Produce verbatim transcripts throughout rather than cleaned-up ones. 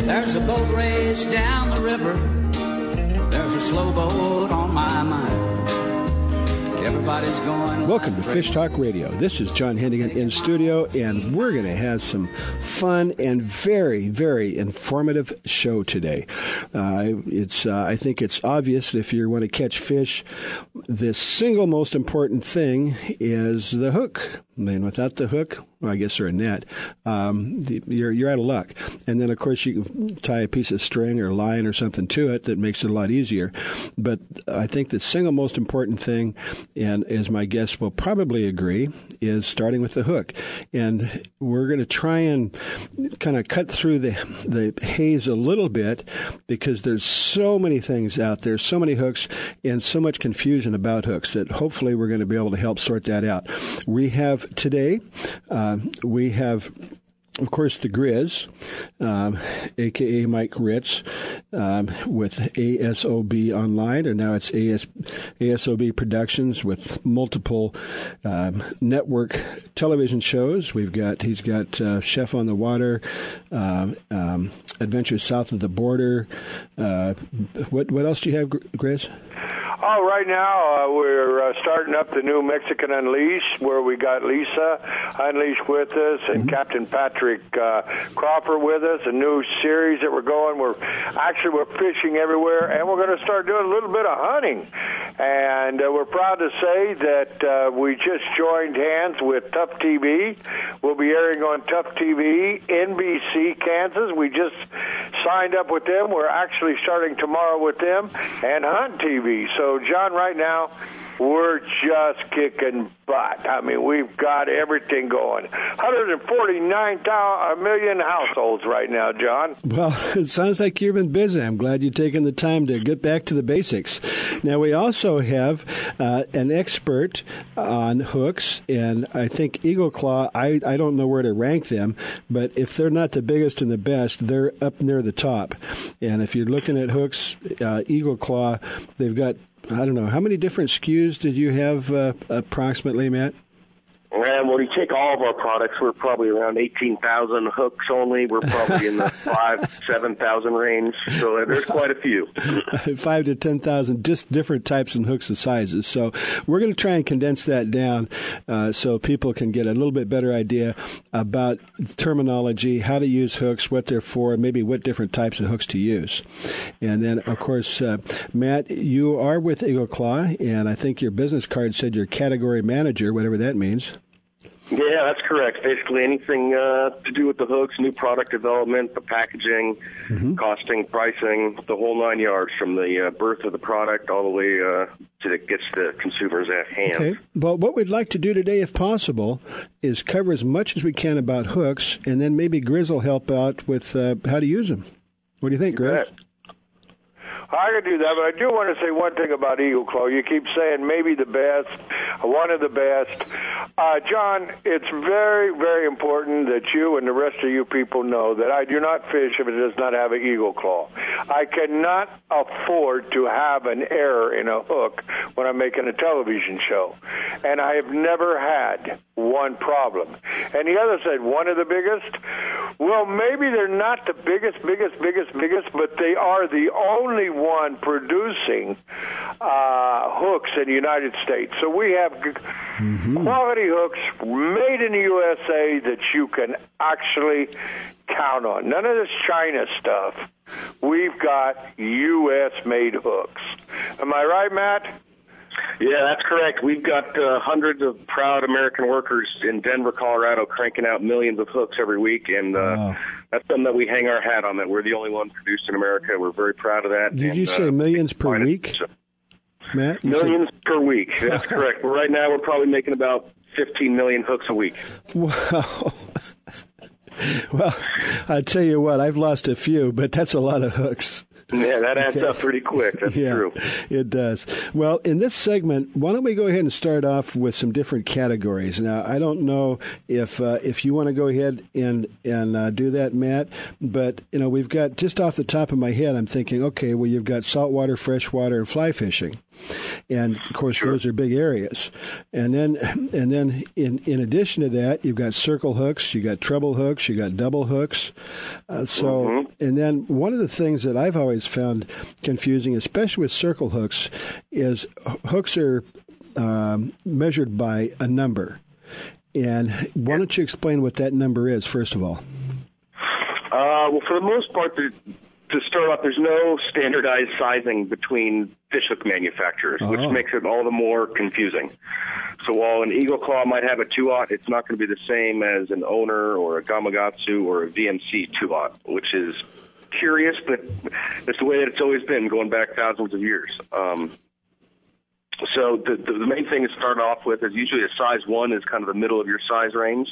There's a boat race down the river. There's a slow boat on my mind. Everybody's going. Welcome to Fish Talk Radio. This is John Hennigan in studio, and we're going to have some fun and very, very informative show today. Uh, it's, uh, I think it's obvious if you want to catch fish, the single most important thing is the hook. I mean, without the hook, well, I guess, or a net, um, the, you're you're out of luck. And then, of course, you can tie a piece of string or line or something to it that makes it a lot easier. But I think the single most important thing, and as my guests will probably agree, is starting with the hook. And we're going to try and kind of cut through the the haze a little bit, because there's so many things out there, so many hooks, and so much confusion about hooks that hopefully we're going to be able to help sort that out. We have today, uh, we have, of course, the Grizz, um, a k a. Mike Ritz, um, with A S O B Online, or now it's A S, A S O B Productions, with multiple um, network television shows. We've got, he's got uh, Chef on the Water, uh, um, Adventures South of the Border. Uh, what what else do you have, Grizz? Oh, right now uh, we're uh, starting up the new Mexican Unleashed, where we got Lisa Unleashed with us and mm-hmm. Captain Patrick uh, Crawford with us. A new series that we're going. We're actually we're fishing everywhere, and we're going to start doing a little bit of hunting. And uh, we're proud to say that uh, we just joined hands with Tough T V. We'll be airing on Tough T V, N B C Kansas. We just signed up with them. We're actually starting tomorrow with them, and Hunt T V. So. So, John, right now, we're just kicking butt. I mean, we've got everything going. one hundred forty-nine million households right now, John. Well, it sounds like you've been busy. I'm glad you've taken the time to get back to the basics. Now, we also have uh, an expert on hooks, and I think Eagle Claw, I, I don't know where to rank them, but if they're not the biggest and the best, they're up near the top. And if you're looking at hooks, uh, Eagle Claw, they've got, I don't know, how many different S K Us did you have uh, approximately, Matt? And when you take all of our products, we're probably around eighteen thousand hooks only. We're probably in the five, seven thousand range. So there's quite a few. five to ten thousand, just different types and hooks and sizes. So we're going to try and condense that down uh, so people can get a little bit better idea about terminology, how to use hooks, what they're for, and maybe what different types of hooks to use. And then, of course, uh, Matt, you are with Eagle Claw, and I think your business card said you're category manager, whatever that means. Yeah, that's correct. Basically anything uh, to do with the hooks, new product development, the packaging, mm-hmm. costing, pricing, the whole nine yards, from the uh, birth of the product all the way uh, to it gets the consumers at hand. Okay. Well, what we'd like to do today, if possible, is cover as much as we can about hooks, and then maybe Grizz will help out with uh, how to use them. What do you think, Grizz? I could do that, but I do want to say one thing about Eagle Claw. You keep saying maybe the best, one of the best. Uh, John, it's very, very important that you and the rest of you people know that I do not fish if it does not have an Eagle Claw. I cannot afford to have an error in a hook when I'm making a television show. And I have never had one problem. And the other said, one of the biggest? Well, maybe they're not the biggest, biggest, biggest, biggest, but they are the only one producing uh, hooks in the United States. So we have mm-hmm. quality hooks made in the U S A that you can actually count on. None of this China stuff. We've got U S-made hooks. Am I right, Matt? Yeah, that's correct. We've got uh, hundreds of proud American workers in Denver, Colorado, cranking out millions of hooks every week, and uh, wow. that's something that we hang our hat on, that we're the only one produced in America. We're very proud of that. Did and, you say uh, millions per week, so, Matt? Millions said... per week. That's correct. But right now we're probably making about fifteen million hooks a week. Wow. Well, I tell you what, I've lost a few, but that's a lot of hooks. Yeah, that adds okay. up pretty quick. That's yeah, true. It does. Well, in this segment, why don't we go ahead and start off with some different categories? Now, I don't know if uh, if you want to go ahead and and uh, do that, Matt, but you know, we've got, just off the top of my head, I'm thinking, okay, well, you've got saltwater, freshwater, and fly fishing. and of course Sure. those are big areas. And then, and then in in addition to that, you've got circle hooks, you got treble hooks, you got double hooks. Uh, so, Mm-hmm. and then one of the things that I've always found confusing, especially with circle hooks, is hooks are um, measured by a number. And why don't you explain what that number is, first of all? Uh, well, for the most part, there, to start off, there's no standardized sizing between fish hook manufacturers, Oh. which makes it all the more confusing. So while an Eagle Claw might have a two-aught, it's not going to be the same as an Owner or a Gamakatsu or a V M C two-aught, which is curious, but it's the way that it's always been, going back thousands of years. Um, so the, the, the main thing to start off with is usually a size one is kind of the middle of your size range.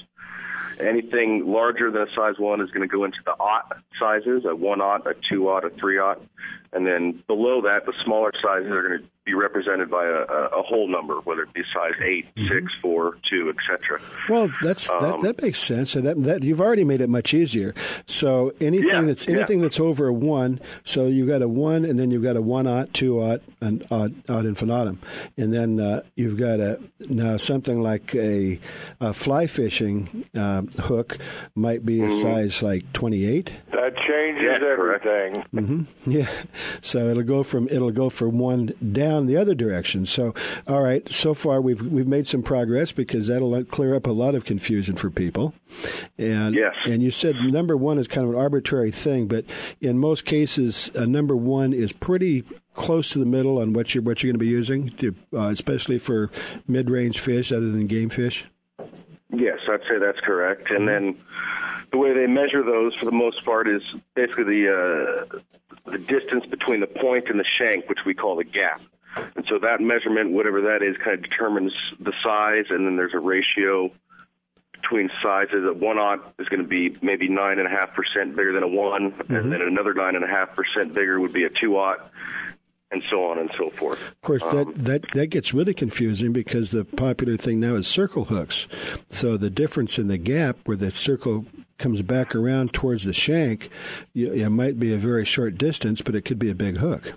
Anything larger than a size one is going to go into the aught sizes, a one-aught, a two-aught, a three-aught. And then below that, the smaller sizes are going to be represented by a, a, a whole number, whether it be size eight, mm-hmm. six, four, two, et cetera. Well, that's Um, that, that makes sense. So that, that you've already made it much easier. So anything Yeah, that's anything yeah. that's over a one, so you've got a one, and then you've got a one-aught, two-aught, and odd, odd infinitum, and then uh, you've got a now something like a, a fly fishing uh, hook might be a Mm-hmm. size like twenty-eight. That changes Yeah, correct. everything. Mm-hmm. Yeah, so it'll go from it'll go from one down the other direction. So, all right, so far we've we've made some progress because that'll clear up a lot of confusion for people. And Yes. and you said number one is kind of an arbitrary thing, but in most cases, uh, number one is pretty close to the middle on what you're what you're going to be using, to, uh, especially for mid-range fish other than game fish. Yes, I'd say that's correct. And then the way they measure those, for the most part, is basically the uh, the distance between the point and the shank, which we call the gap. And so that measurement, whatever that is, kind of determines the size, and then there's a ratio between sizes. A one-aught is going to be maybe nine point five percent bigger than a one, mm-hmm. and then another nine point five percent bigger would be a two-aught, and so on and so forth. Of course, that, um, that, that gets really confusing because the popular thing now is circle hooks. So the difference in the gap where the circle comes back around towards the shank, you, it might be a very short distance, but it could be a big hook.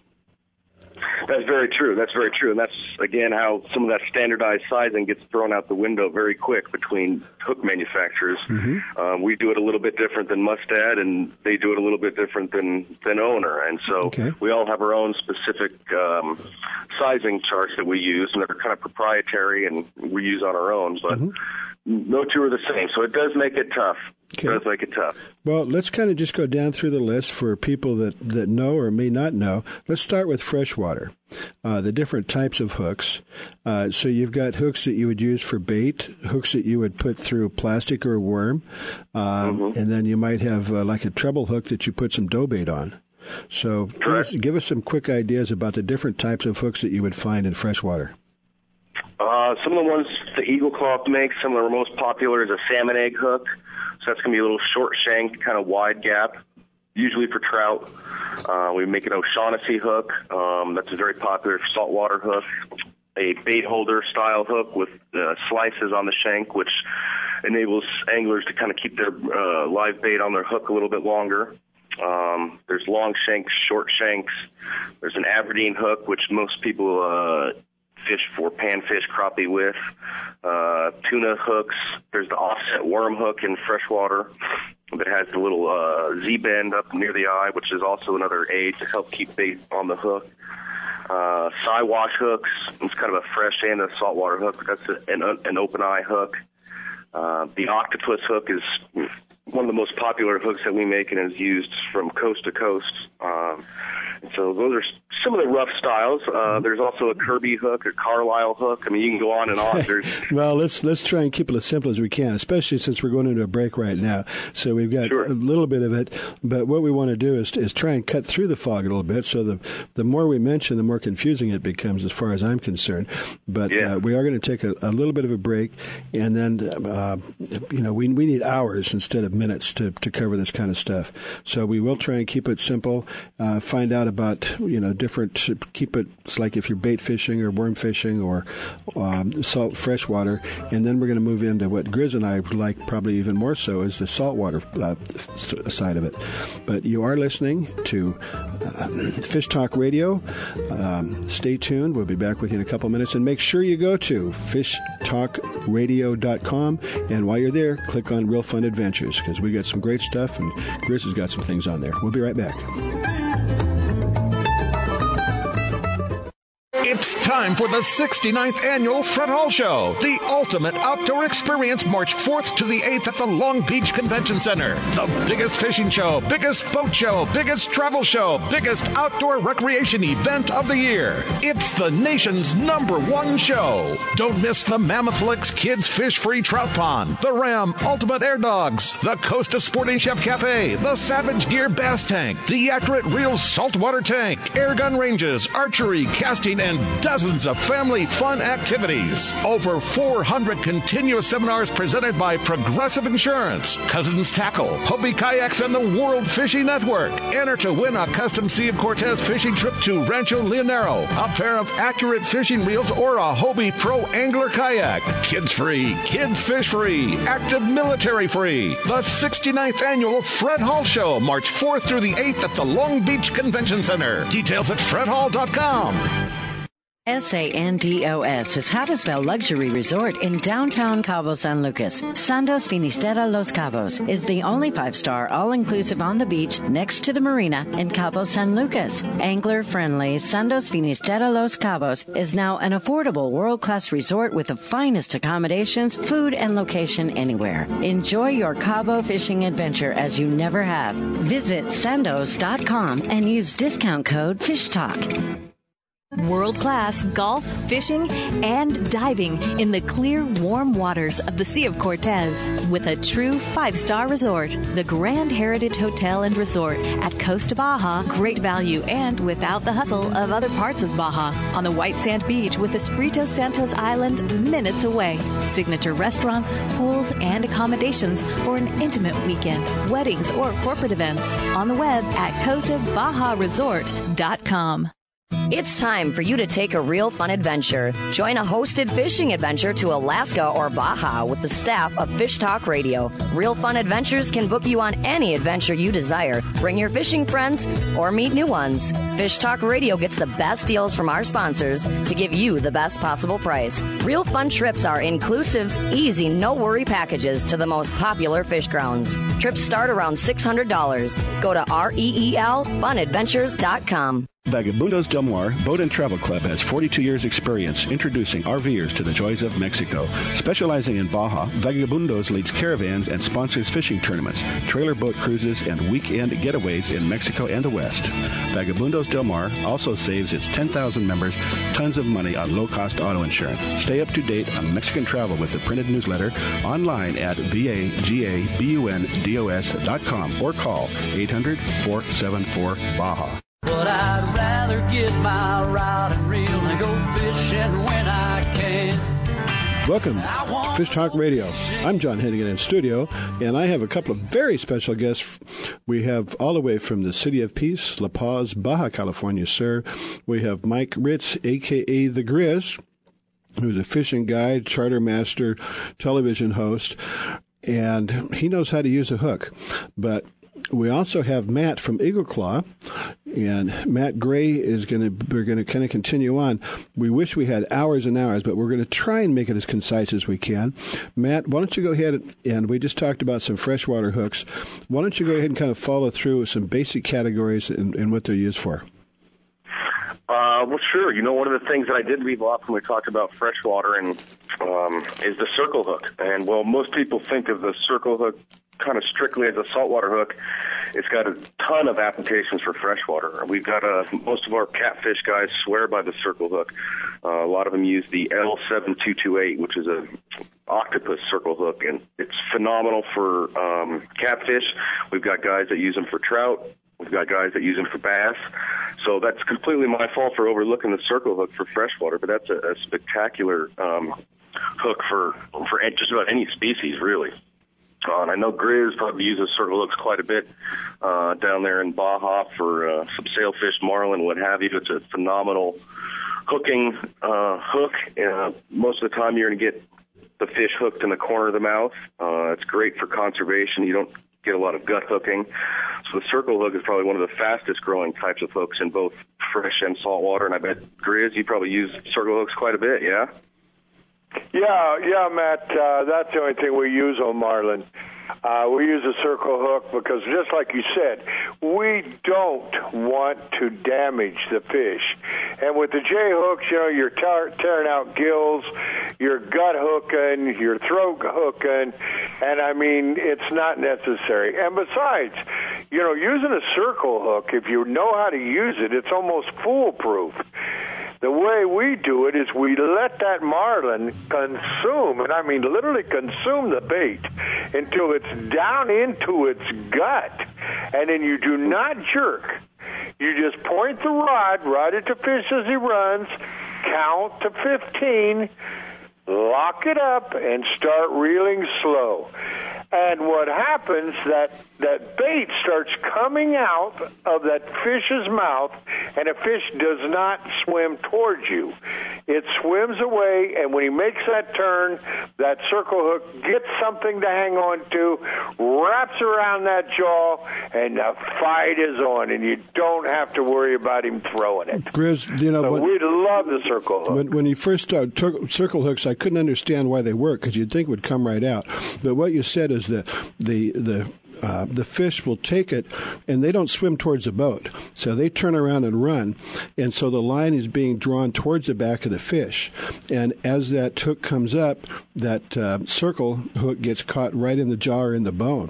That's very true. That's very true. And that's, again, how some of that standardized sizing gets thrown out the window very quick between hook manufacturers. Mm-hmm. Um, we do it a little bit different than Mustad, and they do it a little bit different than, than Owner. And so okay. we all have our own specific um, sizing charts that we use, and they're kind of proprietary, and we use on our own. But mm-hmm. no two are the same. So it does make it tough. Okay. It does make it tough. Well, let's kind of just go down through the list for people that, that know or may not know. Let's start with freshwater, uh, the different types of hooks. Uh, so you've got hooks that you would use for bait, hooks that you would put through plastic or a worm, uh, mm-hmm. and then you might have uh, like a treble hook that you put some dough bait on. So give us, give us some quick ideas about the different types of hooks that you would find in freshwater. Uh, some of the ones the Eagle Claw makes, some of the most popular is a salmon egg hook. So that's going to be a little short shank, kind of wide gap, usually for trout. Uh, we make an O'Shaughnessy hook. Um, that's a very popular saltwater hook. A bait holder style hook with uh, slices on the shank, which enables anglers to kind of keep their uh, live bait on their hook a little bit longer. Um, there's long shanks, short shanks. There's an Aberdeen hook, which most people uh, fish for panfish, crappie with. Uh, tuna hooks. There's the offset worm hook in freshwater that has the little uh, Z-bend up near the eye, which is also another aid to help keep bait on the hook. Uh, Siwash hooks. It's kind of a fresh and a saltwater hook. That's a, an, an open eye hook. Uh, the octopus hook is one of the most popular hooks that we make and is used from coast to coast. Um, and so those are some of the rough styles. Uh, there's also a Kirby hook, a Carlisle hook. I mean, you can go on and on. There's well, let's let's try and keep it as simple as we can, especially since we're going into a break right now. So we've got Sure. a little bit of it, but what we want to do is is try and cut through the fog a little bit. So the the more we mention, the more confusing it becomes, as far as I'm concerned. But Yeah. uh, we are going to take a, a little bit of a break, and then uh, you know we we need hours instead of minutes to to cover this kind of stuff. So we will try and keep it simple. Uh, find out about you know different. Keep it it's like if you're bait fishing or worm fishing or um, salt freshwater, and then we're going to move into what Grizz and I like probably even more so is the saltwater uh, side of it. But you are listening to uh, Fish Talk Radio. Um, stay tuned. We'll be back with you in a couple minutes. And make sure you go to fish talk radio dot com. And while you're there, click on Real Fun Adventures, because we got some great stuff, and Grizz has got some things on there. We'll be right back. It's time for the sixty-ninth Annual Fred Hall Show, the ultimate outdoor experience, March fourth to the eighth at the Long Beach Convention Center. The biggest fishing show, biggest boat show, biggest travel show, biggest outdoor recreation event of the year. It's the nation's number one show. Don't miss the Mammoth Licks Kids Fish Free Trout Pond, the Ram Ultimate Air Dogs, the Costa Sporting Chef Cafe, the Savage Gear Bass Tank, the Accurate Reels Saltwater Tank, air gun ranges, archery, casting, and dozens of family fun activities. Over four hundred continuous seminars presented by Progressive Insurance, Cousins Tackle, Hobie Kayaks, and the World Fishing Network. Enter to win a custom Sea of Cortez fishing trip to Rancho Leonero, a pair of Accurate fishing reels, or a Hobie Pro Angler Kayak. Kids free, kids fish free, active military free. The sixty-ninth Annual Fred Hall Show, March fourth through the eighth at the Long Beach Convention Center. Details at fred hall dot com. S A N D O S is how to spell luxury resort in downtown Cabo San Lucas. Sandos Finisterra Los Cabos is the only five-star all-inclusive on the beach next to the marina in Cabo San Lucas. Angler-friendly Sandos Finisterra Los Cabos is now an affordable world-class resort with the finest accommodations, food, and location anywhere. Enjoy your Cabo fishing adventure as you never have. Visit sandos dot com and use discount code FISHTALK. World-class golf, fishing, and diving in the clear, warm waters of the Sea of Cortez. With a true five-star resort, the Grand Heritage Hotel and Resort at Costa Baja. Great value and without the hustle of other parts of Baja. On the white sand beach with Espirito Santos Island minutes away. Signature restaurants, pools, and accommodations for an intimate weekend, weddings, or corporate events. On the web at costa baja resort dot com. It's time for you to take a real fun adventure. Join a hosted fishing adventure to Alaska or Baja with the staff of Fish Talk Radio. Real Fun Adventures can book you on any adventure you desire. Bring your fishing friends or meet new ones. Fish Talk Radio gets the best deals from our sponsors to give you the best possible price. Real Fun trips are inclusive, easy, no-worry packages to the most popular fish grounds. Trips start around six hundred dollars. Go to R E E L fun adventures dot com. Vagabundos Del Mar Boat and Travel Club has forty-two years experience introducing RVers to the joys of Mexico. Specializing in Baja, Vagabundos leads caravans and sponsors fishing tournaments, trailer boat cruises, and weekend getaways in Mexico and the West. Vagabundos Del Mar also saves its ten thousand members tons of money on low-cost auto insurance. Stay up to date on Mexican travel with the printed newsletter online at vagabundos dot com or call eight hundred, four seven four, Baja. But I'd rather get my rod and reel and go fishing when I can. Welcome to Fish Talk Radio. I'm John Hennigan in studio, and I have a couple of very special guests. We have all the way from the City of Peace, La Paz, Baja California, sir. We have Mike Ritz, a k a. The Grizz, who's a fishing guide, charter master, television host, and he knows how to use a hook. But we also have Matt from Eagle Claw, and Matt Gray is going to, we're going to kind of continue on. We wish we had hours and hours, but we're going to try and make it as concise as we can. Matt, why don't you go ahead, and we just talked about some freshwater hooks. Why don't you go ahead and kind of follow through with some basic categories and, and what they're used for? Uh, well, sure. You know, one of the things that I did leave off when we talked about freshwater and um, is the circle hook. And, well, most people think of the circle hook kind of strictly as a saltwater hook. It's got a ton of applications for freshwater. We've got a, most of our catfish guys swear by the circle hook. Uh, a lot of them use the L seven two two eight, which is a octopus circle hook, and it's phenomenal for um, catfish. We've got guys that use them for trout. We've got guys that use them for bass. So that's completely my fault for overlooking the circle hook for freshwater, but that's a, a spectacular um, hook for, for just about any species, really. Uh, and I know Grizz probably uses circle hooks quite a bit uh, down there in Baja for uh, some sailfish, marlin, what have you. It's a phenomenal hooking uh, hook. Uh, most of the time you're going to get the fish hooked in the corner of the mouth. Uh, it's great for conservation. You don't get a lot of gut hooking. So the circle hook is probably one of the fastest growing types of hooks in both fresh and saltwater. And I bet, Grizz, you probably use circle hooks quite a bit, yeah? Yeah, yeah, Matt. Uh, that's the only thing we use on marlin. Uh, we use a circle hook because, just like you said, we don't want to damage the fish. And with the J hooks, you know, you're tar- tearing out gills, you're gut hooking, you're throat hooking, and I mean, it's not necessary. And besides, you know, using a circle hook, if you know how to use it, it's almost foolproof. The way we do it is we let that marlin consume, and I mean literally consume the bait until it's down into its gut. And then you do not jerk. You just point the rod right at the fish as he runs, count to fifteen, lock it up, and start reeling slow. And what happens, that that bait starts coming out of that fish's mouth, and a fish does not swim towards you. It swims away, and when he makes that turn, that circle hook gets something to hang on to, wraps around that jaw, and the fight is on, and you don't have to worry about him throwing it. Grizz, you know, so when, we love the circle hook. When, when you first started tur- circle hooks, I couldn't understand why they work, because you'd think it would come right out. But what you said is that the the uh, the fish will take it, and they don't swim towards the boat, so they turn around and run, and so the line is being drawn towards the back of the fish, and as that hook comes up, that uh, circle hook gets caught right in the jaw or in the bone.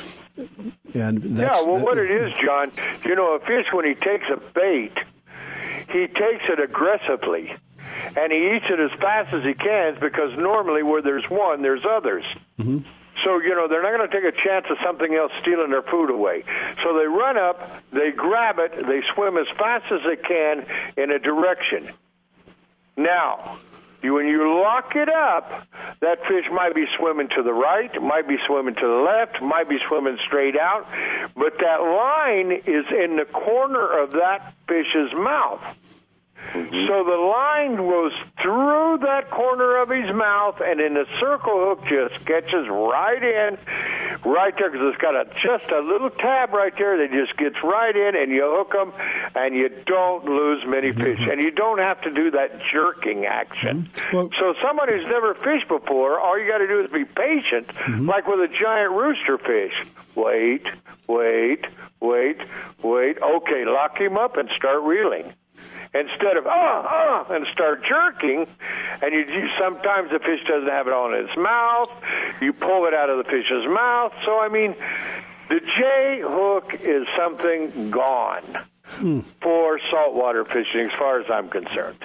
And that's, yeah, well, that, what it is, John, you know, a fish, when he takes a bait, he takes it aggressively. And he eats it as fast as he can, because normally where there's one, there's others. Mm-hmm. So, you know, they're not going to take a chance of something else stealing their food away. So they run up, they grab it, they swim as fast as they can in a direction. Now, you, when you lock it up, that fish might be swimming to the right, might be swimming to the left, might be swimming straight out, but that line is in the corner of that fish's mouth. Mm-hmm. So the line goes through that corner of his mouth, and then the circle hook just catches right in, right there, because it's got a, just a little tab right there that just gets right in, and you hook them, and you don't lose many fish. Mm-hmm. And you don't have to do that jerking action. Mm-hmm. Well, so somebody who's never fished before, all you got to do is be patient, mm-hmm. like with a giant rooster fish. Wait, wait, wait, wait. Okay, lock him up and start reeling. Instead of, oh, oh, and start jerking, and you, you sometimes the fish doesn't have it all in its mouth, you pull it out of the fish's mouth. So, I mean, the J hook is something gone hmm. for saltwater fishing, as far as I'm concerned.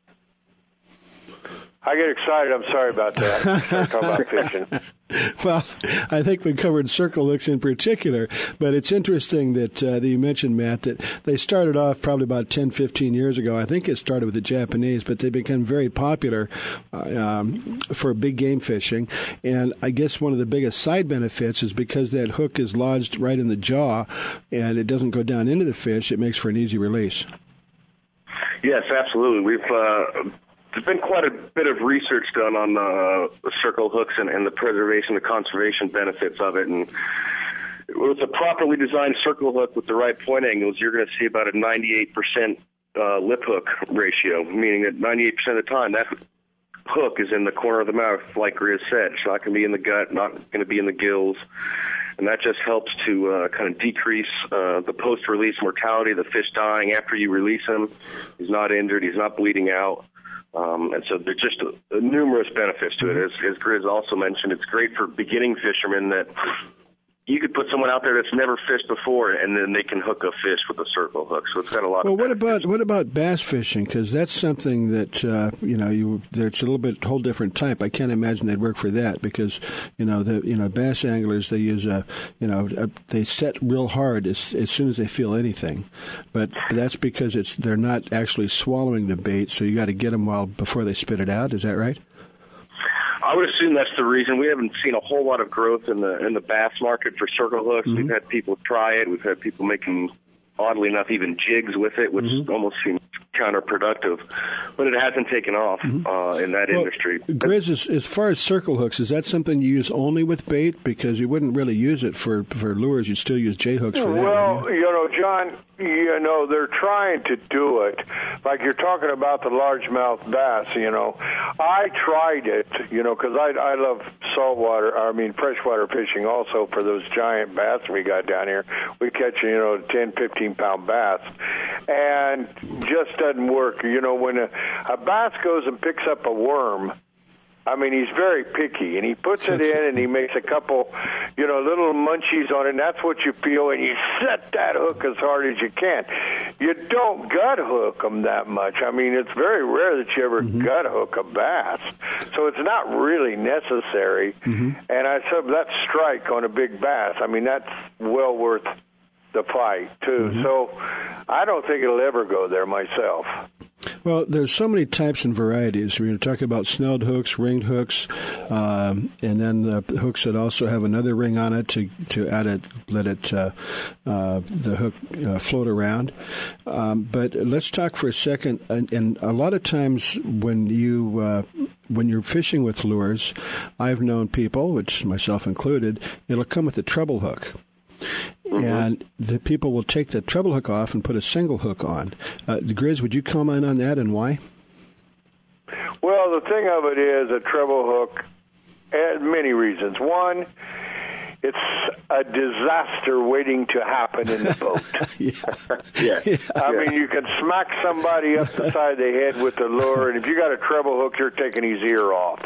I get excited. I'm sorry about that. I'm talking about fishing. Well, I think we covered circle hooks in particular, but it's interesting that, uh, that you mentioned, Matt, that they started off probably about ten, fifteen years ago. I think it started with the Japanese, but they became very popular uh, um, for big game fishing. And I guess one of the biggest side benefits is because that hook is lodged right in the jaw and it doesn't go down into the fish, it makes for an easy release. Yes, absolutely. We've... Uh There's been quite a bit of research done on uh, the circle hooks and, and the preservation, the conservation benefits of it. And with a properly designed circle hook with the right point angles, you're going to see about a ninety-eight percent uh, lip hook ratio, meaning that ninety-eight percent of the time that hook is in the corner of the mouth, like Grizz said. It's not going to be in the gut, not going to be in the gills. And that just helps to uh, kind of decrease uh, the post-release mortality, the fish dying after you release him. He's not injured. He's not bleeding out. Um, and so there's just a, a numerous benefits to it. As, as Grizz also mentioned, it's great for beginning fishermen that you could put someone out there that's never fished before, and then they can hook a fish with a circle hook. So it's got a lot. Well, of what about what about bass fishing? Because that's something that uh, you know, you it's a little bit whole different type. I can't imagine they'd work for that because you know the you know bass anglers, they use a you know a, they set real hard as as soon as they feel anything, but that's because it's they're not actually swallowing the bait, so you got to get them while before they spit it out. Is that right? I would assume that's the reason. We haven't seen a whole lot of growth in the in the bass market for circle hooks. Mm-hmm. We've had people try it. We've had people making, oddly enough, even jigs with it, which mm-hmm. almost seems counterproductive, but it hasn't taken off mm-hmm. uh, in that well, industry. Grizz, as, as far as circle hooks, is that something you use only with bait? Because you wouldn't really use it for, for lures. You'd still use J-hooks for that. Well, you? you know, John, you know, they're trying to do it. Like you're talking about the largemouth bass, you know. I tried it, you know, because I, I love saltwater, I mean freshwater fishing also for those giant bass we got down here. We catch, you know, ten, fifteen-pound bass. And just doesn't work. You know, when a, a bass goes and picks up a worm, I mean, he's very picky, and he puts it in, and he makes a couple, you know, little munchies on it, and that's what you feel, and you set that hook as hard as you can. You don't gut hook them that much. I mean, it's very rare that you ever mm-hmm. gut hook a bass, so it's not really necessary. Mm-hmm. And I said that strike on a big bass, I mean, that's well worth the fight, too. Mm-hmm. So I don't think it'll ever go there myself. Well, there's so many types and varieties. We're going to talk about snelled hooks, ringed hooks, um, and then the hooks that also have another ring on it to to add it, let it uh, uh, the hook uh, float around. Um, but let's talk for a second. And, and a lot of times when you uh, when you're fishing with lures, I've known people, which myself included, it'll come with a treble hook. Mm-hmm. And the people will take the treble hook off and put a single hook on. Uh, Grizz, would you comment on that and why? Well, the thing of it is a treble hook has many reasons. One, it's a disaster waiting to happen in the boat. yeah. yeah. I mean, you can smack somebody up the side of the head with the lure, and if you got a treble hook, you're taking his ear off.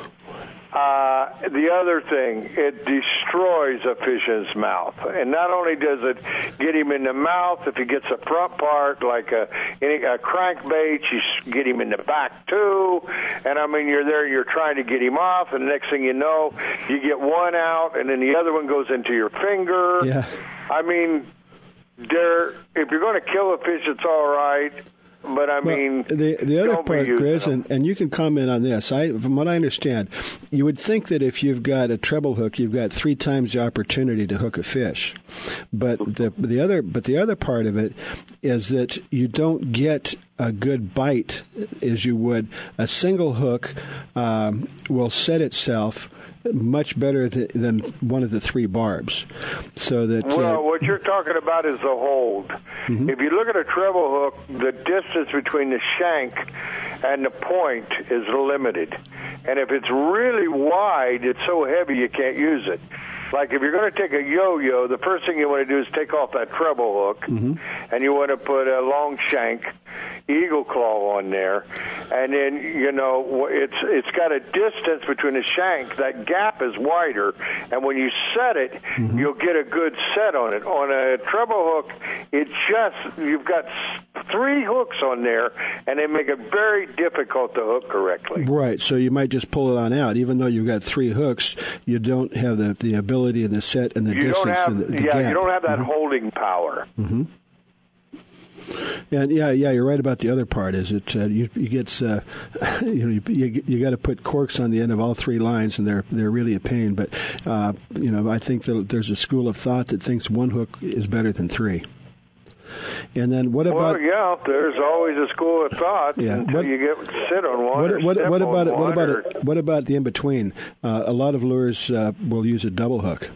Uh, the other thing, it destroys a fish's mouth. And not only does it get him in the mouth, if he gets a front part, like a, any, a crankbait, you get him in the back too. And I mean, you're there, you're trying to get him off, and the next thing you know, you get one out, and then the other one goes into your finger. Yeah. I mean, there. If you're going to kill a fish, it's all right. But, I well, mean, the the other part, Grizz, and, and you can comment on this. I, from what I understand, you would think that if you've got a treble hook, you've got three times the opportunity to hook a fish. But the the other but the other part of it is that you don't get a good bite as you would. A single hook um, will set itself much better th- than one of the three barbs. So that well, uh, what you're talking about is the hold. Mm-hmm. If you look at a treble hook, the distance between the shank and the point is limited. And if it's really wide, it's so heavy you can't use it. Like if you're going to take a yo-yo, the first thing you want to do is take off that treble hook, mm-hmm. and you want to put a long shank eagle claw on there, and then you know it's it's got a distance between the shank. That gap is wider, and when you set it, mm-hmm. you'll get a good set on it. On a treble hook, it just you've got three hooks on there, and they make it very difficult to hook correctly. Right. So you might just pull it on out, even though you've got three hooks. You don't have the the ability and the set and the you distance. Don't have, and the, the yeah, gap. you don't have that mm-hmm. holding power. Mm-hmm. And yeah, yeah, you're right about the other part. Is it uh, you, you get uh, you know you, you got to put corks on the end of all three lines, and they're they're really a pain. But uh, you know, I think that there's a school of thought that thinks one hook is better than three. And then what about? Well, yeah, there's always a school of thought yeah, until what, you get sit on one. What, or what, step what about on it? What about or, it? What about the in between? Uh, a lot of lures uh, will use a double hook.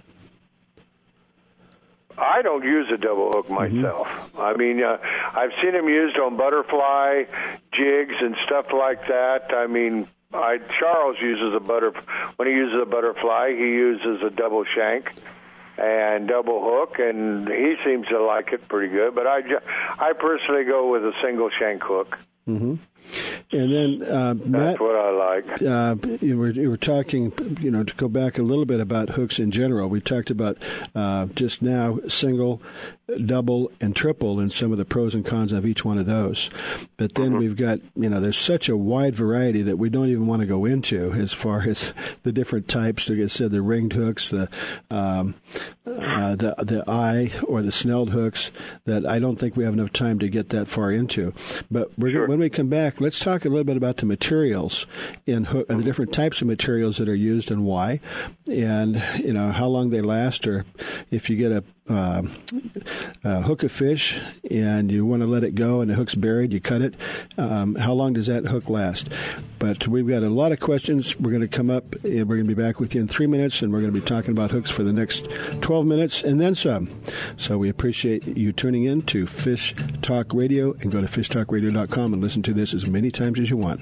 I don't use a double hook myself. Mm-hmm. I mean, uh, I've seen them used on butterfly jigs and stuff like that. I mean, I, Charles uses a butter when he uses a butterfly. He uses a double shank and double hook, and he seems to like it pretty good. But I, I personally go with a single shank hook. Mm-hmm. And then, uh, Matt, that's what I like. Uh, you, were, you were talking, you know, to go back a little bit about hooks in general. We talked about uh, just now single, double, and triple, and some of the pros and cons of each one of those. But then mm-hmm. we've got, you know, there's such a wide variety that we don't even want to go into as far as the different types. Like I said, the ringed hooks, the um, uh, the the eye or the snelled hooks. That I don't think we have enough time to get that far into. But we're sure. when we come back, let's talk a little bit about the materials in hook, the different types of materials that are used and why, and you know how long they last, or if you get a uh, uh, hook a fish and you want to let it go and the hook's buried, you cut it. Um, how long does that hook last? But we've got a lot of questions. We're going to come up and we're going to be back with you in three minutes, and we're going to be talking about hooks for the next twelve minutes and then some. So we appreciate you tuning in to Fish Talk Radio, and go to fish talk radio dot com and listen to this as many times as you want.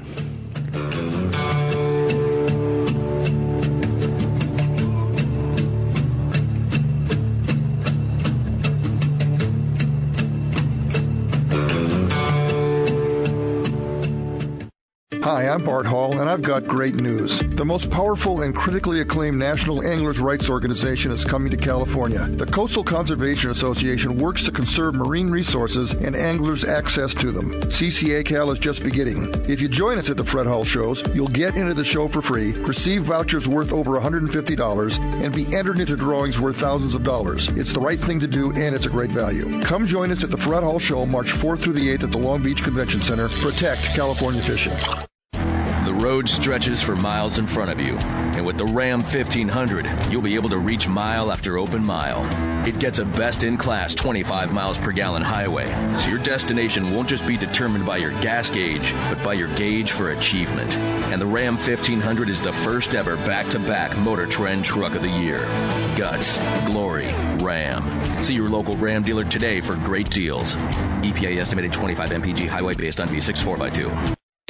Hi, I'm Bart Hall, and I've got great news. The most powerful and critically acclaimed national anglers' rights organization is coming to California. The Coastal Conservation Association works to conserve marine resources and anglers' access to them. C C A Cal is just beginning. If you join us at the Fred Hall shows, you'll get into the show for free, receive vouchers worth over one hundred fifty dollars, and be entered into drawings worth thousands of dollars. It's the right thing to do, and it's a great value. Come join us at the Fred Hall show March fourth through the eighth at the Long Beach Convention Center. Protect California fishing. The road stretches for miles in front of you, and with the Ram fifteen hundred, you'll be able to reach mile after open mile. It gets a best-in-class twenty-five miles per gallon highway, so your destination won't just be determined by your gas gauge, but by your gauge for achievement. And the Ram fifteen hundred is the first ever back-to-back Motor Trend Truck of the Year. Guts, glory, Ram. See your local Ram dealer today for great deals. E P A estimated twenty-five M P G highway based on V six four by two.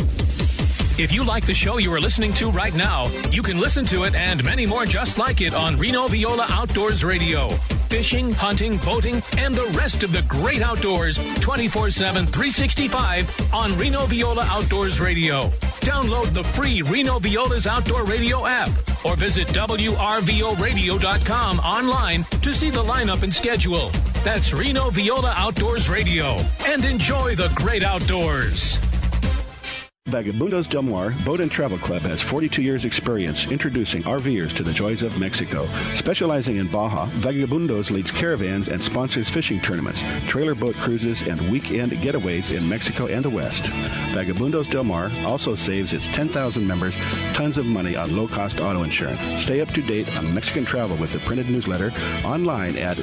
If you like the show you are listening to right now, you can listen to it and many more just like it on Reno Viola Outdoors Radio. Fishing, hunting, boating, and the rest of the great outdoors twenty-four seven, three sixty-five on Reno Viola Outdoors Radio. Download the free Reno Viola's Outdoor Radio app or visit W R V O radio dot com online to see the lineup and schedule. That's Reno Viola Outdoors Radio. And enjoy the great outdoors. Vagabundos Del Mar Boat and Travel Club has forty-two years experience introducing RVers to the joys of Mexico. Specializing in Baja, Vagabundos leads caravans and sponsors fishing tournaments, trailer boat cruises, and weekend getaways in Mexico and the West. Vagabundos Del Mar also saves its ten thousand members tons of money on low-cost auto insurance. Stay up to date on Mexican travel with the printed newsletter online at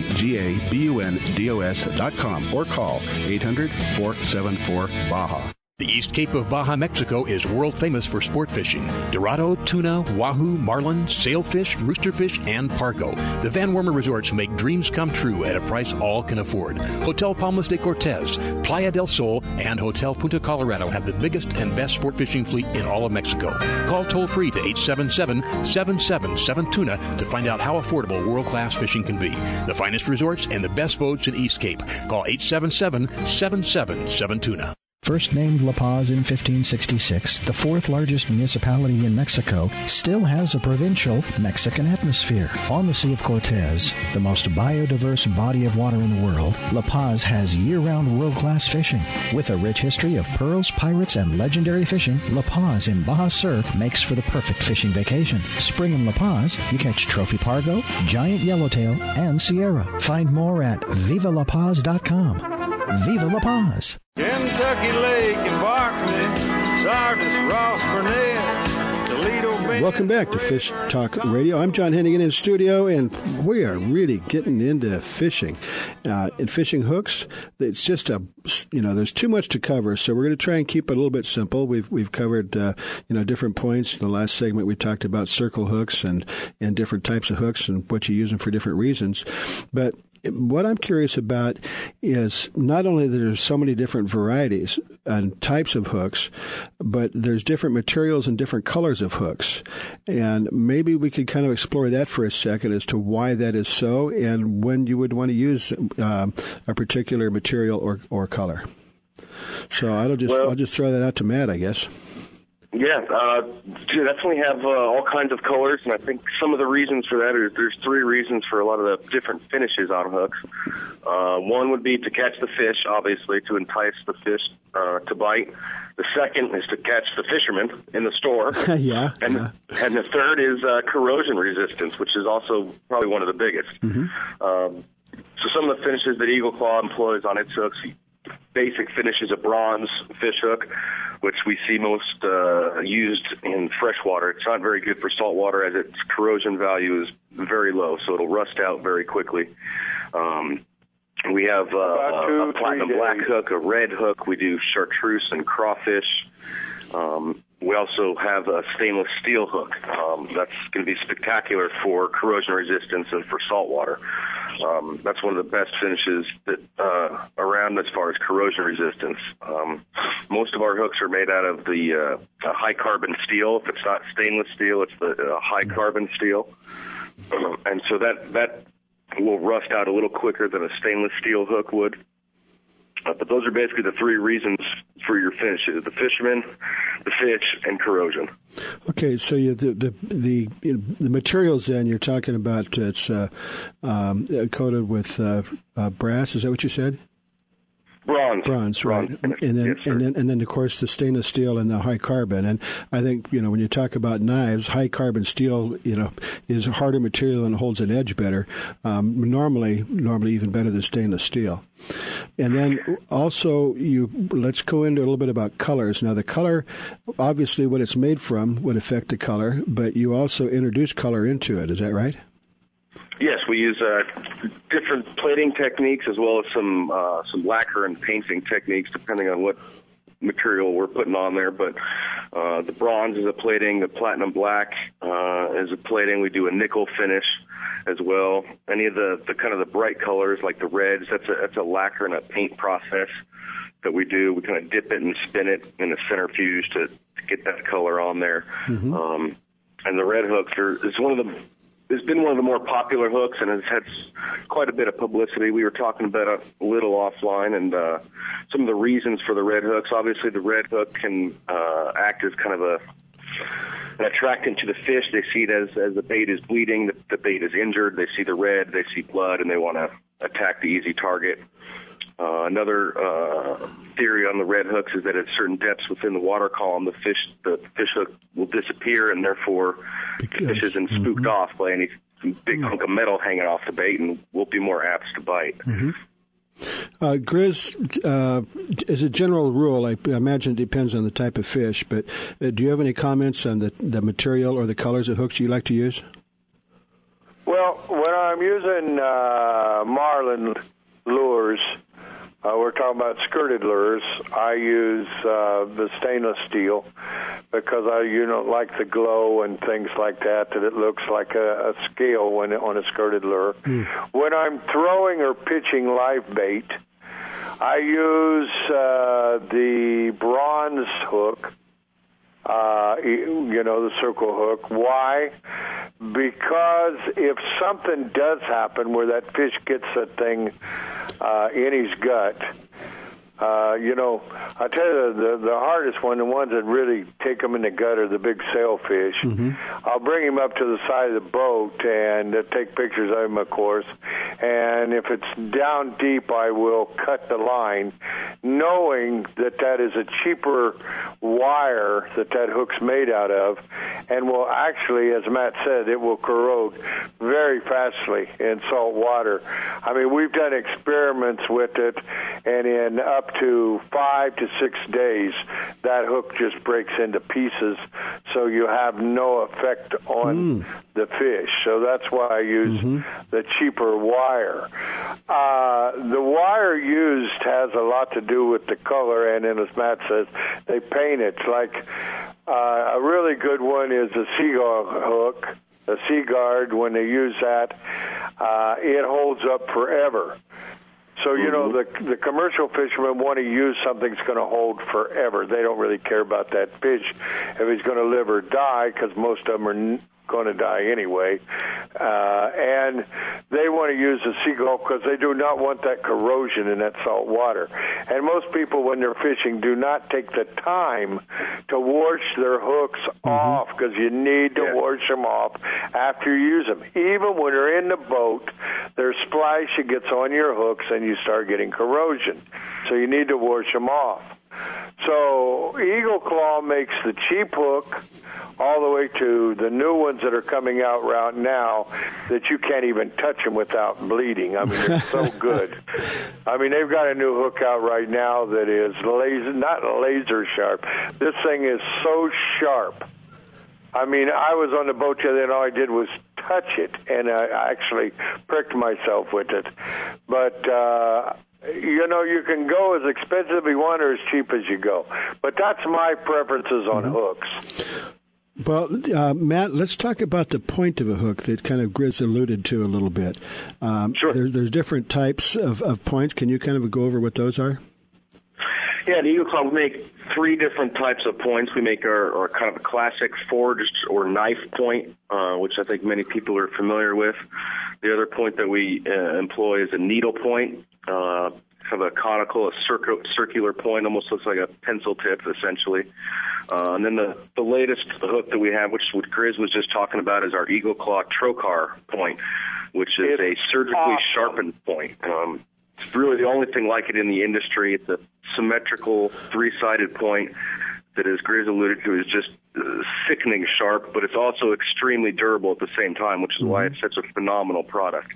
vagabundos dot com or call eight hundred, four seven four, Baja. The East Cape of Baja, Mexico is world famous for sport fishing. Dorado, tuna, wahoo, marlin, sailfish, roosterfish, and pargo. The Van Wormer Resorts make dreams come true at a price all can afford. Hotel Palmas de Cortez, Playa del Sol, and Hotel Punta Colorado have the biggest and best sport fishing fleet in all of Mexico. Call toll-free to eight seven seven, seven seven seven, tuna to find out how affordable world-class fishing can be. The finest resorts and the best boats in East Cape. Call eight seven seven, seven seven seven, tuna. First named La Paz in fifteen sixty-six, the fourth largest municipality in Mexico still has a provincial Mexican atmosphere. On the Sea of Cortez, the most biodiverse body of water in the world, La Paz has year-round world-class fishing. With a rich history of pearls, pirates, and legendary fishing, La Paz in Baja Sur makes for the perfect fishing vacation. Spring in La Paz, you catch trophy pargo, giant yellowtail, and Sierra. Find more at viva la paz dot com. Viva La Paz! Kentucky Lake and Barkley, Sardis, Ross Burnett, Toledo Bay. Welcome back to Fish Talk Radio. I'm John Hennigan in studio, and we are really getting into fishing. Uh, and fishing hooks, it's just a, you know, there's too much to cover, so we're going to try and keep it a little bit simple. We've we've covered, uh, you know, different points. In the last segment, we talked about circle hooks and, and different types of hooks and what you use them for different reasons. But what I'm curious about is not only that there's so many different varieties and types of hooks, but there's different materials and different colors of hooks. And maybe we could kind of explore that for a second as to why that is so and when you would want to use uh, a particular material or, or color. So I'll just well, I'll just throw that out to Matt, I guess. Yeah, uh, definitely have uh, all kinds of colors, and I think some of the reasons for that are there's three reasons for a lot of the different finishes on hooks. Uh, one would be to catch the fish, obviously, to entice the fish uh, to bite. The second is to catch the fisherman in the store. yeah, and, yeah. And the third is uh, corrosion resistance, which is also probably one of the biggest. Mm-hmm. Um, so some of the finishes that Eagle Claw employs on its hooks, basic finish is a bronze fish hook. which we see most uh, used in freshwater. It's not very good for saltwater as its corrosion value is very low, so it'll rust out very quickly. Um, we have uh, two, a platinum black hook, a red hook. We do chartreuse and crawfish. Um, we also have a stainless steel hook. Um, that's going to be spectacular for corrosion resistance and for saltwater. Um, that's one of the best finishes that uh, around as far as corrosion resistance. Um, most of our hooks are made out of the uh, high carbon steel. If it's not stainless steel, it's the uh, high carbon steel, um, and so that that will rust out a little quicker than a stainless steel hook would. Uh, but those are basically the three reasons for your finishes: the fisherman, the fish, and corrosion. Okay, so you, the the the, you know, the materials then you're talking about, it's uh, um, coated with uh, uh, brass. Is that what you said? Bronze. Bronze, right. Bronze. And then, Yes, and then, and then, of course, the stainless steel and the high carbon. And I think, you know, when you talk about knives, high carbon steel, you know, is a harder material and holds an edge better. Um, normally, normally even better than stainless steel. And then also, you let's go into a little bit about colors. Now, the color, obviously, what it's made from would affect the color, but you also introduce color into it. Is that right? Yes, we use uh, different plating techniques as well as some uh, some lacquer and painting techniques, depending on what material we're putting on there. But uh, the bronze is a plating, the platinum black uh, is a plating. We do a nickel finish as well. Any of the, the kind of the bright colors like the reds, that's a that's a lacquer and a paint process that we do. We kind of dip it and spin it in a centrifuge to, to get that color on there. Mm-hmm. Um, and the red hooks are is one of the It's been one of the more popular hooks and has had quite a bit of publicity. We were talking about it a little offline, and uh, some of the reasons for the red hooks. Obviously, the red hook can uh, act as kind of a an attractant to the fish. They see it as, as the bait is bleeding, the, the bait is injured. They see the red, they see blood, and they want to attack the easy target. Uh, another uh, theory on the red hooks is that at certain depths within the water column, the fish the fish hook will disappear, and therefore because, the fish isn't spooked mm-hmm. off by any big hunk of metal hanging off the bait, and will be more apt to bite. Mm-hmm. Uh, Grizz, uh, as a general rule, I imagine it depends on the type of fish, but uh, do you have any comments on the, the material or the colors of hooks you like to use? Well, when I'm using uh, marlin lures, Uh, we're talking about skirted lures. I use uh, the stainless steel because I, you know, like the glow and things like that. That it looks like a, a scale when on a skirted lure. Mm. When I'm throwing or pitching live bait, I use uh, the bronze hook. Uh, you know, the circle hook. Why? Because if something does happen where that fish gets that thing uh, in his gut, uh, you know, I tell you, the, the hardest one, the ones that really take them in the gut, are the big sailfish. Mm-hmm. I'll bring him up to the side of the boat and uh, take pictures of him, of course. And if it's down deep, I will cut the line, knowing that that is a cheaper wire that that hook's made out of, and will actually, as Matt said, it will corrode very fastly in salt water. I mean, we've done experiments with it, and in up to five to six days, that hook just breaks into pieces, so you have no effect on mm. the fish. So that's why I use mm-hmm. the cheaper wire. Uh, the wire used has a lot to do with the color, and then, as Matt says, they paint it. Like uh, a really good one is a Seagull hook, a Seaguard. When they use that, uh, it holds up forever. So, you know, the the commercial fishermen want to use something that's going to hold forever. They don't really care about that fish, if he's going to live or die, because most of them are n- going to die anyway. Uh, and they want to use the Seagull because they do not want that corrosion in that salt water. And most people, when they're fishing, do not take the time to wash their hooks mm-hmm. off, because you need to yeah. wash them off after you use them. Even when they're in the boat, their splash gets on your hooks and you start getting corrosion. So you need to wash them off. So Eagle Claw makes the cheap hook all the way to the new ones that are coming out right now that you can't even touch them without bleeding. I mean, they're so good. I mean, they've got a new hook out right now that is laser, not laser sharp. This thing is so sharp. I mean, I was on the boat the other day, and all I did was touch it, and I actually pricked myself with it. But, uh, you know, you can go as expensive as you want or as cheap as you go. But that's my preferences on mm-hmm. hooks. Well, uh, Matt, let's talk about the point of a hook that kind of Grizz alluded to a little bit. Um, sure. There, there's different types of, of points. Can you kind of go over what those are? Yeah, at Eagle Claw, we make three different types of points. We make our, our kind of a classic forged or knife point, uh, which I think many people are familiar with. The other point that we uh, employ is a needle point, uh, kind of a conical, a circu- circular point, almost looks like a pencil tip, essentially. Uh, and then the, the latest hook that we have, which what Grizz was just talking about, is our Eagle Claw Trocar point, which is it's a surgically awesome. sharpened point. Um, It's really the only thing like it in the industry. It's a symmetrical, three-sided point that, as Grizz alluded to, is just uh, sickening sharp, but it's also extremely durable at the same time, which is mm-hmm. why it's such a phenomenal product.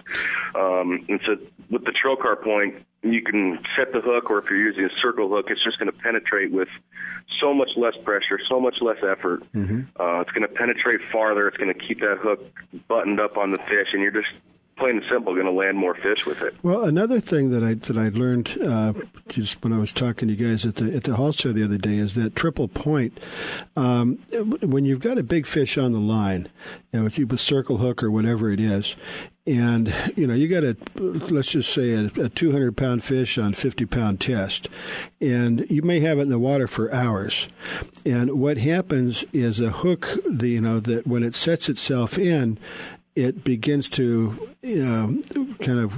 Um, and so with the Trocar point, you can set the hook, or if you're using a circle hook, it's just going to penetrate with so much less pressure, so much less effort. Mm-hmm. Uh, it's going to penetrate farther. It's going to keep that hook buttoned up on the fish, and you're just plain and simple, going to land more fish with it. Well, another thing that I that I learned uh, just when I was talking to you guys at the at the Hall show the other day is that triple point. Um, when you've got a big fish on the line, you know, if you have a circle hook or whatever it is, and you know you got a let's just say a, a two hundred pound fish on fifty pound test, and you may have it in the water for hours. And what happens is a hook, the you know that when it sets itself in, it begins to, you know, kind of,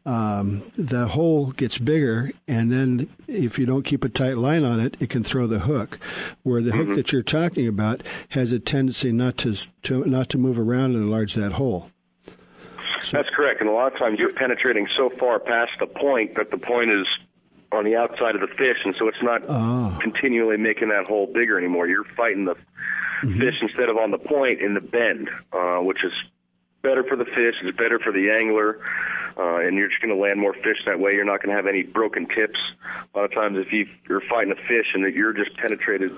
um, the hole gets bigger, and then if you don't keep a tight line on it, it can throw the hook. Where the mm-hmm. hook that you're talking about has a tendency not to, to not to move around and enlarge that hole. So, that's correct, and a lot of times you're penetrating so far past the point that the point is on the outside of the fish, and so it's not oh. continually making that hole bigger anymore. You're fighting the mm-hmm. fish instead of on the point in the bend, uh, which is better for the fish, it's better for the angler, uh, and you're just going to land more fish that way. You're not going to have any broken tips. A lot of times if you, you're fighting a fish and that you're just penetrated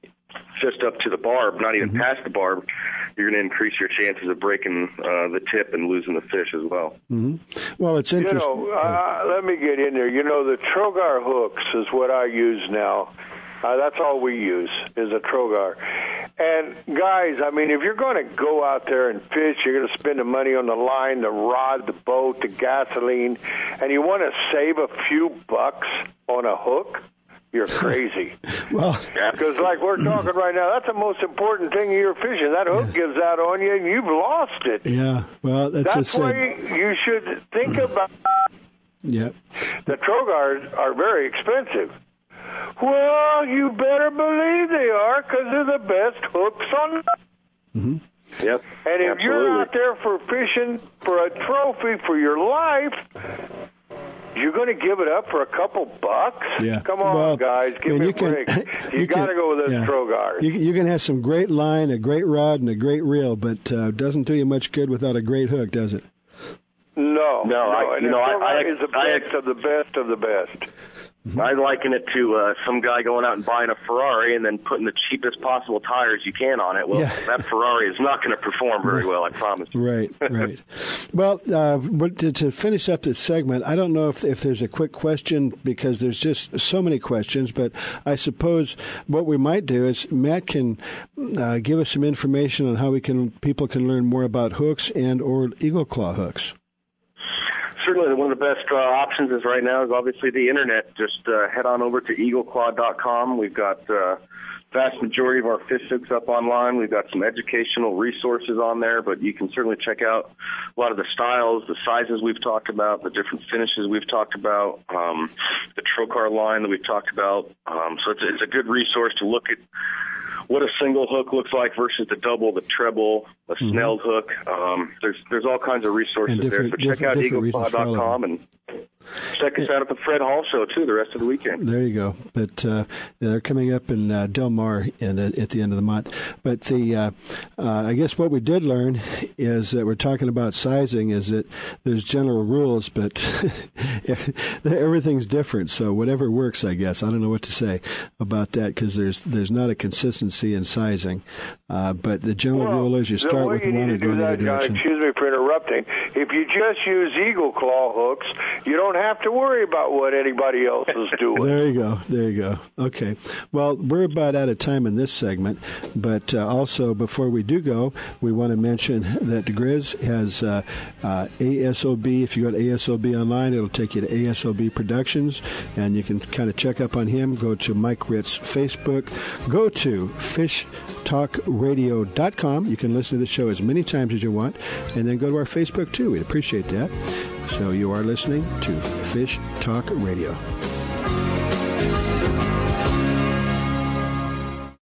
just up to the barb, not even mm-hmm. past the barb, you're going to increase your chances of breaking uh, the tip and losing the fish as well. Mm-hmm. Well, it's interesting. You know, uh, let me get in there. You know, the Trogar hooks is what I use now. Uh, that's all we use is a Trogar. And, guys, I mean, if you're going to go out there and fish, you're going to spend the money on the line, the rod, the boat, the gasoline, and you want to save a few bucks on a hook, you're crazy. Well, because like we're talking right now, that's the most important thing you're fishing. That hook yeah. gives out on you, and you've lost it. Yeah, well, that's, that's why you should think about Yep. The Trogars are very expensive. Well, you better believe they are, because they're the best hooks on. Mm-hmm. Yep. And if Absolutely. you're out there for fishing for a trophy for your life, you're going to give it up for a couple bucks? Yeah. Come on, well, guys, give man, me you a can, break. You, you got to go with those yeah. Trogars. You, you can have some great line, a great rod, and a great reel, but uh, doesn't do you much good without a great hook, does it? No. No, no I, and you know, I, I, is the best I, of the best of the best. Mm-hmm. I liken it to uh, some guy going out and buying a Ferrari and then putting the cheapest possible tires you can on it. Well, yeah. that Ferrari is not going to perform very well, I promise. Right, right. Well, uh, but to, to finish up this segment, I don't know if, if there's a quick question, because there's just so many questions, but I suppose what we might do is Matt can uh, give us some information on how we can people can learn more about hooks and or Eagle Claw hooks. Certainly, one of the best uh, options is right now is obviously the internet. Just uh, head on over to eagle claw dot com. We've got uh, vast majority of our fish hooks up online. We've got some educational resources on there, but you can certainly check out a lot of the styles, the sizes we've talked about, the different finishes we've talked about, um, the Trocar line that we've talked about. Um, so it's, it's a good resource to look at what a single hook looks like versus the double, the treble, a mm-hmm. snelled hook. Um, there's there's all kinds of resources there. So check out eagle claw dot com and check us out at the Fred Hall Show, too, the rest of the weekend. There you go. But uh, they're coming up in uh, Del Mar in, uh, at the end of the month. But the uh, uh, I guess what we did learn is that we're talking about sizing is that there's general rules, but everything's different. So whatever works, I guess. I don't know what to say about that because there's there's not a consistency in sizing. Uh, but the general well, rule is you start with one and go in the other direction. Excuse me for interrupting. If you just use eagle claw hooks, you don't have to worry about what anybody else is doing. There you go. There you go. Okay. Well, we're about out of time in this segment, but uh, also before we do go, we want to mention that Grizz has uh, uh, A S O B. If you go to A S O B online, it'll take you to A S O B Productions, and you can kind of check up on him. Go to Mike Ritz Facebook. Go to fish talk radio dot com. You can listen to the show as many times as you want, and then go to our Facebook, too. We'd appreciate that. So you are listening to Fish Talk Radio.